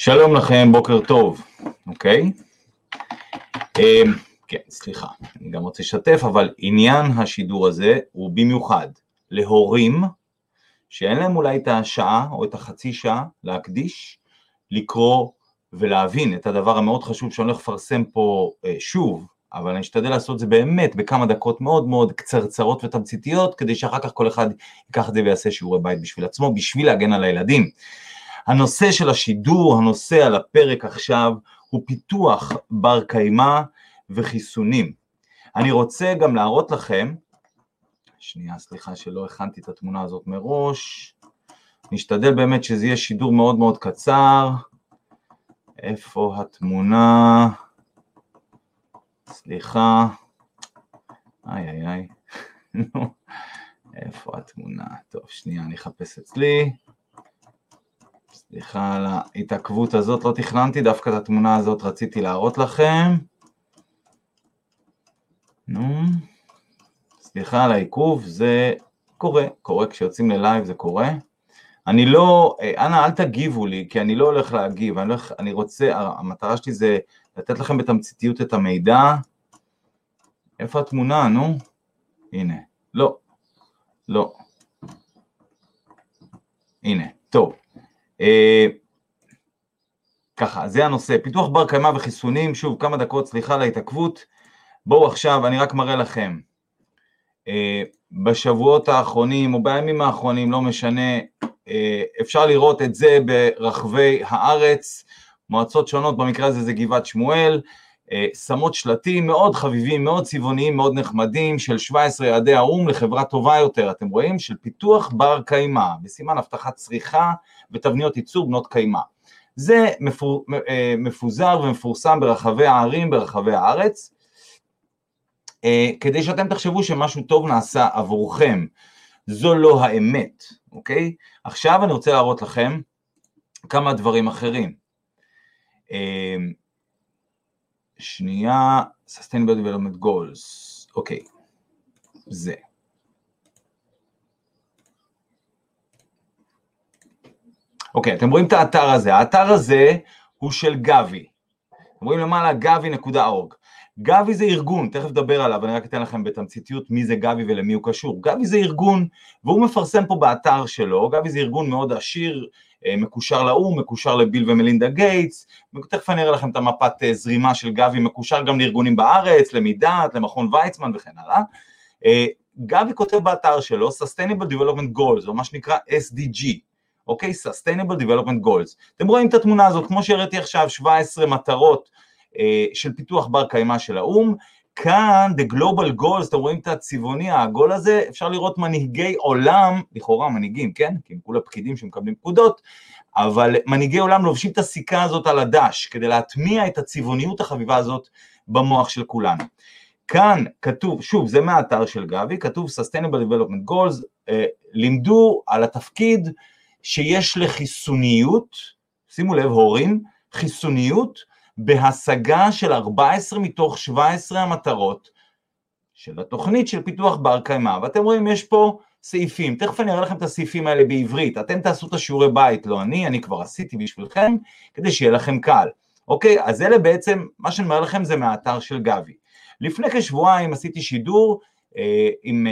שלום לכם, בוקר טוב, אוקיי? כן, סליחה, אני גם רוצה לשתף, אבל עניין השידור הזה הוא במיוחד להורים שאין להם אולי את השעה או את החצי שעה להקדיש, לקרוא ולהבין את הדבר המאוד חשוב שאני הולך לפרסם פה שוב, אבל אני אשתדל לעשות זה באמת בכמה דקות מאוד מאוד קצרצרות ותמציתיות, כדי שאחר כך כל אחד ייקח את זה ויעשה שיעורי בית בשביל עצמו, בשביל להגן על הילדים. הנושא של השידור, הנושא על הפרק עכשיו, הוא פיתוח בר קיימא וחיסונים. אני רוצה גם להראות לכם, שנייה, סליחה שלא הכנתי את התמונה הזאת מראש, נשתדל באמת שזה יהיה שידור מאוד מאוד קצר. איפה התמונה? סליחה, איי, איפה התמונה? טוב, שנייה, אני אחפש אצלי. סליחה על ההתעכבות הזאת, לא תכננתי, דווקא את התמונה הזאת רציתי להראות לכם. סליחה על העיכוב, זה קורה כשיוצאים ללייב, זה קורה. אני לא, אנא אל תגיבו לי, כי אני לא הולך להגיב, אני רוצה, המטרה שלי זה לתת לכם בתמציתיות את המידע. איפה התמונה, נו? הנה, לא. הנה, טוב. ככה, זה הנושא, פיתוח בר קיימא וחיסונים, שוב כמה דקות, סליחה על ההתעכבות. בואו עכשיו, אני רק מראה לכם, בשבועות האחרונים או בימים האחרונים, לא משנה, אפשר לראות את זה ברחבי הארץ, מועצות שונות, במקרה הזה זה גבעת שמואל, שמות שלטים מאוד חביבים, מאוד צבעוניים, מאוד נחמדים, של 17 יעדי האו"ם לחברה טובה יותר, אתם רואים, של פיתוח בר קיימא, בסימן הבטחת צריכה ותבניות ייצור בנות קיימא. זה מפוזר ומפורסם ברחבי הערים, ברחבי הארץ, כדי שאתם תחשבו שמשהו טוב נעשה עבורכם. זו לא האמת, אוקיי? עכשיו אני רוצה להראות לכם כמה דברים אחרים. שנייה, Sustainable Development Goals, אוקיי, זה. אוקיי, אתם רואים את האתר הזה, האתר הזה הוא של גבי, אתם רואים למעלה gavi.org, גבי זה ארגון, תכף דבר עליו, אני רק אתן לכם בתמציתיות מי זה גבי ולמי הוא קשור. גבי זה ארגון, והוא מפרסם פה באתר שלו, גבי זה ארגון מאוד עשיר, מקושר לאו"ם, מקושר לביל ומלינדה גייטס, ותכף אני אראה לכם את המפת זרימה של גבי, מקושר גם לארגונים בארץ, למידת, למכון ויצמן וכן הלאה. גבי כותב באתר שלו, Sustainable Development Goals, או מה שנקרא SDG, אוקיי? Sustainable Development Goals. אתם רואים את התמונה הזאת, כמו שהראיתי עכשיו, 17 מטרות של פיתוח בר קיימא של האו"ם, כאן, the global goals, אתם רואים את הצבעוני, העגול הזה, אפשר לראות מנהיגי עולם, לכאורה מנהיגים, כן? כי הם כולה פקידים שמקבלים פקודות, אבל מנהיגי עולם לובשים את הסיכה הזאת על הדש, כדי להטמיע את הצבעוניות החביבה הזאת במוח של כולנו. כאן כתוב, שוב, זה מהאתר של גבי, כתוב Sustainable Development Goals, לימדו על התפקיד שיש לחיסוניות, שימו לב, הורים, חיסוניות, בהשגה של 14 מתוך 17 המטרות של התוכנית של פיתוח בר קיימא, ואתם רואים יש פה סעיפים, תכף אני אראה לכם את הסעיפים האלה בעברית, אתם תעשו את השיעורי בית, לא אני כבר עשיתי בשבילכם, כדי שיהיה לכם קל, אוקיי? אז אלה בעצם, מה שאני אומר לכם זה מהאתר של גבי. לפני כשבועיים עשיתי שידור עם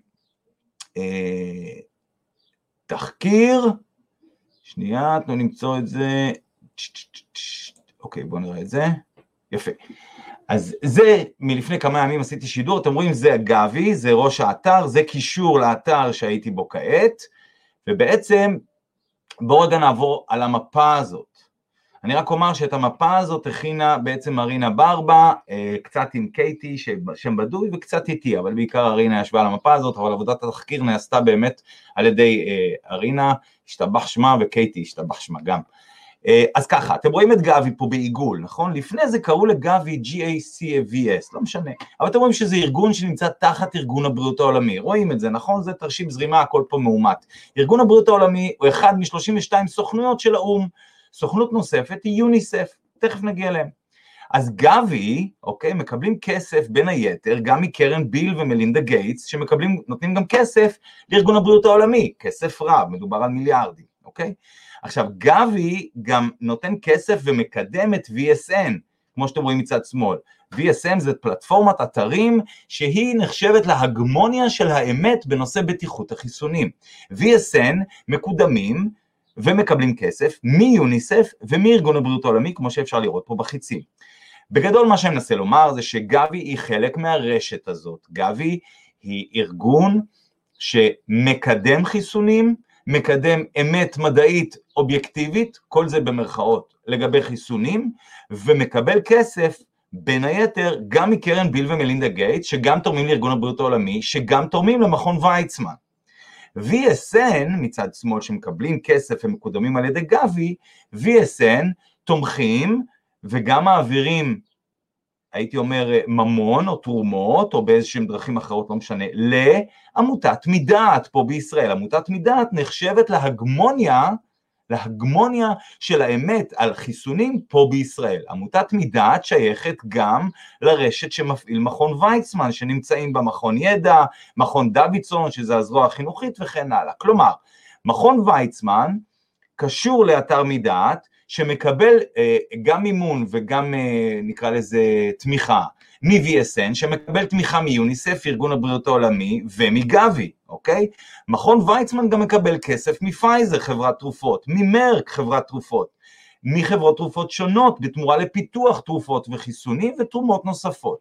תחקיר, שנייה, תנו למצוא את זה, אוקיי, בואו נראה את זה, יפה. אז זה, מלפני כמה ימים עשיתי שידור, אתם רואים, זה גבי, זה ראש האתר, זה קישור לאתר שהייתי בו כעת, ובעצם, בואו רגע נעבור על המפה הזאת. אני רק אומר שאת המפה הזאת הכינה בעצם מרינה ברבה, קצת עם קייטי, שם בדוי, וקצת איתי, אבל בעיקר ארינה ישבה על המפה הזאת, אבל עבודת התחקיר נעשתה באמת על ידי ארינה, השתבח שמה, וקייטי השתבח שמה גם. אז ככה, אתם רואים את גבי פה בעיגול, נכון? לפני זה קראו לגבי GACVS, לא משנה, אבל אתם רואים שזה ארגון שנמצא תחת ארגון הבריאות העולמי, רואים את זה, נכון? זה תרשים זרימה, הכל פה מאומת. ארגון הבריאות העולמי הוא אחד מ-32 סוכנויות של האו"ם, סוכנות נוספת היא יוניסף, תכף נגיע אליהם. אז גבי, אוקיי, מקבלים כסף בין היתר, גם מקרן ביל ומלינדה גייטס, נותנים גם כסף לארגון הבריאות העולמי, כסף רב, מדובר על מיליארדים. אוקיי? עכשיו, גבי גם נותן כסף ומקדם את VSN, כמו שאתם רואים מצד שמאל. VSN זה פלטפורמת אתרים שהיא נחשבת להגמוניה של האמת בנושא בטיחות החיסונים. VSN מקודמים ומקבלים כסף מיוניסף ומארגון הבריאות העולמי, כמו שאפשר לראות פה בחיצים. בגדול מה שאני מנסה לומר זה שגבי היא חלק מהרשת הזאת. גבי היא ארגון שמקדם חיסונים, מקדם אמת מדעית אובייקטיבית, כל זה במרכאות לגבי חיסונים, ומקבל כסף בין היתר גם מקרן ביל ומלינדה גייטס, שגם תורמים לארגון הבריאות העולמי, שגם תורמים למכון ויצמן. VSN מצד שמאל שמקבלים כסף ומקודמים על ידי גבי, VSN תומכים וגם מעבירים, הייתי אומר ממון או תרומות או באיזשהם דרכים אחרות, לא משנה, לעמותת מדעת פה בישראל. עמותת מדעת נחשבת להגמוניה של האמת על חיסונים פה בישראל. עמותת מדעת שייכת גם לרשת שמפעיל מכון ויצמן, שנמצאים במכון ידע, מכון דוידסון, שזה הזרוע החינוכית וכן הלאה. כלומר, מכון ויצמן קשור לאתר מדעת, שמקבל גם מימון וגם נקרא לזה תמיכה מ-VSN, שמקבל תמיכה מיוניסף, ארגון הבריאות העולמי, ומגבי, אוקיי? מכון ויצמן גם מקבל כסף מפייזר, חברת תרופות, ממרק, חברת תרופות, מחברות תרופות שונות, בתמורה לפיתוח תרופות וחיסונים ותרומות נוספות.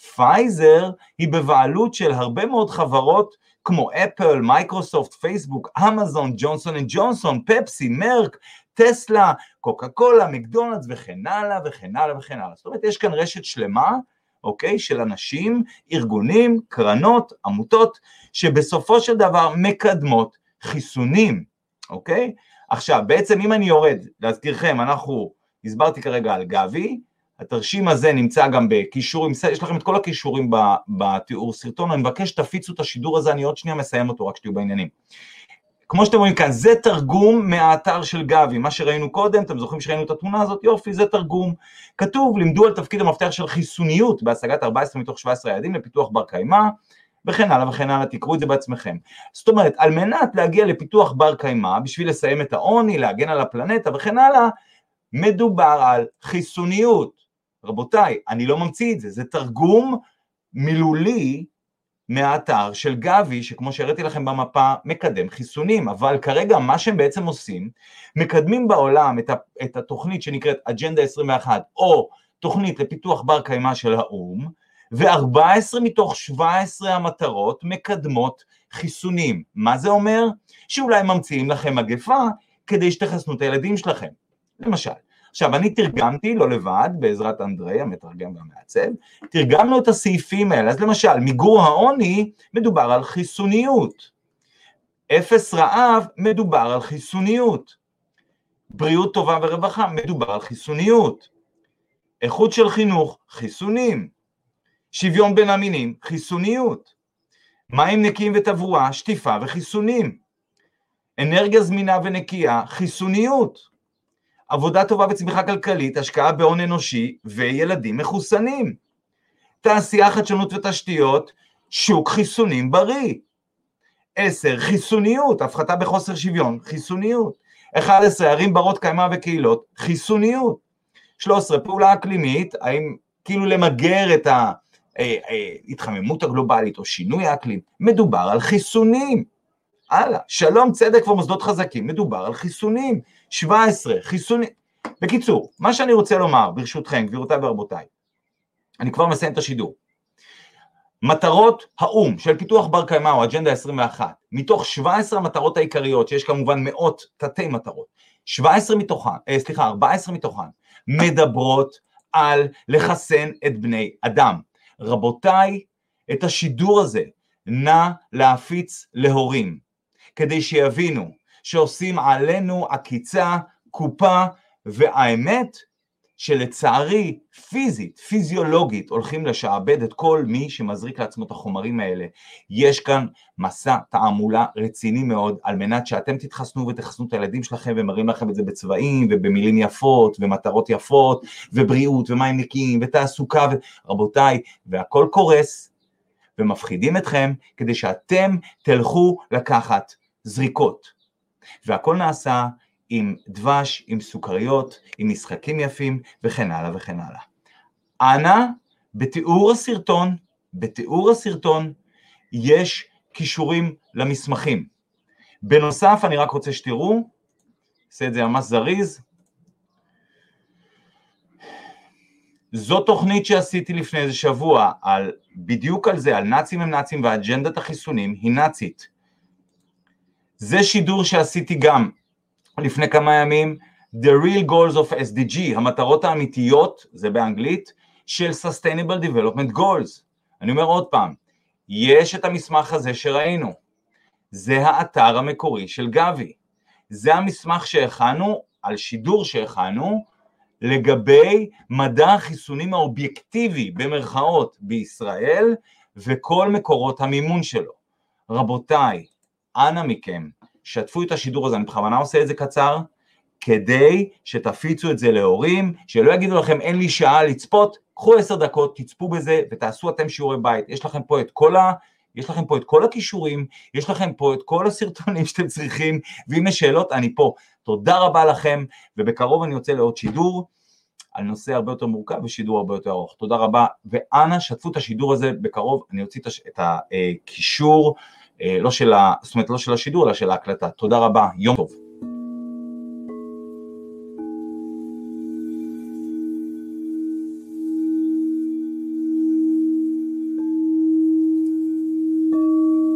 פייזר היא בבעלות של הרבה מאוד חברות, כמו אפל, מייקרוסופט, פייסבוק, אמזון, ג'ונסון אנד ג'ונסון, פפסי, מרק, טסלה, קוקה קולה, מקדונלדס וכן הלאה וכן הלאה וכן הלאה. זאת אומרת, יש כאן רשת שלמה, אוקיי, של אנשים, ארגונים, קרנות, עמותות, שבסופו של דבר מקדמות חיסונים, אוקיי? עכשיו, בעצם אם אני יורד, להזכירכם, הסברתי כרגע על גבי, התרשים הזה נמצא גם בקישורים, יש לכם את כל הקישורים בתיאור סרטון, אני מבקש שתפיצו את השידור הזה, אני עוד שנייה מסיים אותו, רק שתהיו בעניינים. כמו שאתם רואים כאן, זה תרגום מהאתר של גבי, מה שראינו קודם, אתם זוכרים שראינו את התמונה הזאת, יופי, זה תרגום. כתוב, לימדו על תפקיד המפתח של חיסוניות, בהשגת 14 מתוך 17 יעדים לפיתוח בר קיימא, וכן הלאה וכן הלאה, תקראו את זה בעצמכם. זאת אומרת, על מנת להגיע לפיתוח בר קיימא, בשביל לסיים את העוני, להגן על הפלנטה וכן הלאה, מדובר על חיסוניות. רבותיי, אני לא ממציא את זה, זה תרגום מילולי, מהאתר של גבי, שכמו שהראיתי לכם במפה, מקדם חיסונים, אבל כרגע מה שהם בעצם עושים, מקדמים בעולם את התוכנית שנקראת אג'נדה 21, או תוכנית לפיתוח בר קיימא של האו"ם, ו14 מתוך 17 המטרות מקדמות חיסונים. מה זה אומר? שאולי ממציאים לכם מגפה, כדי שתחסנו את הילדים שלכם. למשל, עכשיו, אני תרגמתי, לא לבד, בעזרת אנדרי, המתרגם והמעצב, תרגמנו את הסעיפים האלה. אז למשל, מיגור העוני מדובר על חיסוניות. אפס רעב מדובר על חיסוניות. בריאות טובה ורווחה מדובר על חיסוניות. איכות של חינוך, חיסונים. שוויון בין המינים, חיסוניות. מים נקיים ותברואה, שטיפה וחיסונים. אנרגיה זמינה ונקייה, חיסוניות. עבודה טובה וצמיחה כלכלית, השקעה בהון אנושי וילדים מחוסנים. תעשייה, חדשנות ותשתיות, שוק חיסונים בריא. 10. חיסוניות, הפחתה בחוסר שוויון, חיסוניות. 11. ערים ברות קיימא וקהילות, חיסוניות. 13. פעולה אקלימית, האם כאילו למגר את ההתחממות הגלובלית או שינוי האקלים, מדובר על חיסונים. הלאה, שלום, צדק ומוסדות חזקים, מדובר על חיסונים. 17, חיסונים. בקיצור, מה שאני רוצה לומר, ברשותכם, גבירותיי ורבותיי, אני כבר מסיים את השידור. מטרות האו"ם של פיתוח בר קיימא או אג'נדה 21, מתוך 17 המטרות העיקריות, שיש כמובן מאות תתי מטרות, 14 מתוכן, מדברות על לחסן את בני אדם. רבותיי, את השידור הזה נא להפיץ להורים, כדי שיבינו שעושים עלינו עקיצה, קופה, והאמת שלצערי פיזית, פיזיולוגית, הולכים לשעבד את כל מי שמזריק לעצמו את החומרים האלה. יש כאן מסע תעמולה רציני מאוד, על מנת שאתם תתחסנו ותחסנו את הילדים שלכם, ומראים לכם את זה בצבעים, ובמילים יפות, ומטרות יפות, ובריאות, ומים נקיים, ותעסוקה, רבותיי, והכל קורס, ומפחידים אתכם, כדי שאתם תלכו לקחת זריקות. והכל נעשה עם דבש, עם סוכריות, עם משחקים יפים, וכן הלאה וכן הלאה. אנא, בתיאור הסרטון, יש קישורים למסמכים. בנוסף, אני רק רוצה שתראו, עושה את זה ממש זריז, זו תוכנית שעשיתי לפני איזה שבוע, בדיוק על זה, על נאצים הם נאצים, ואג'נדת החיסונים היא נאצית. זה שידור שעשיתי גם לפני כמה ימים, The Real Goals of SDG, המטרות האמיתיות, זה באנגלית, של Sustainable Development Goals. אני אומר עוד פעם, יש את המסמך הזה שראינו, זה האתר המקורי של גבי, זה המסמך שהכנו, על שידור שהכנו, לגבי מדע החיסונים האובייקטיבי, במרכאות, בישראל, וכל מקורות המימון שלו. רבותיי, אנא מכם, שתפו את השידור הזה, אני בכוונה עושה את זה קצר, כדי שתפיצו את זה להורים, שלא יגידו לכם אין לי שעה לצפות, קחו 10 דקות, תצפו בזה ותעשו אתם שיעורי בית, יש לכם פה את כל הכישורים, יש לכם פה את כל הסרטונים שאתם צריכים, ואם יש שאלות אני פה. תודה רבה לכם, ובקרוב אני יוצא לעוד שידור, על נושא הרבה יותר מורכב ושידור הרבה יותר ארוך. תודה רבה, ואנא שתפו את השידור הזה בקרוב, אני אוציא את הקישור, לא של השידור, אלא של ההקלטה. תודה רבה, יום טוב.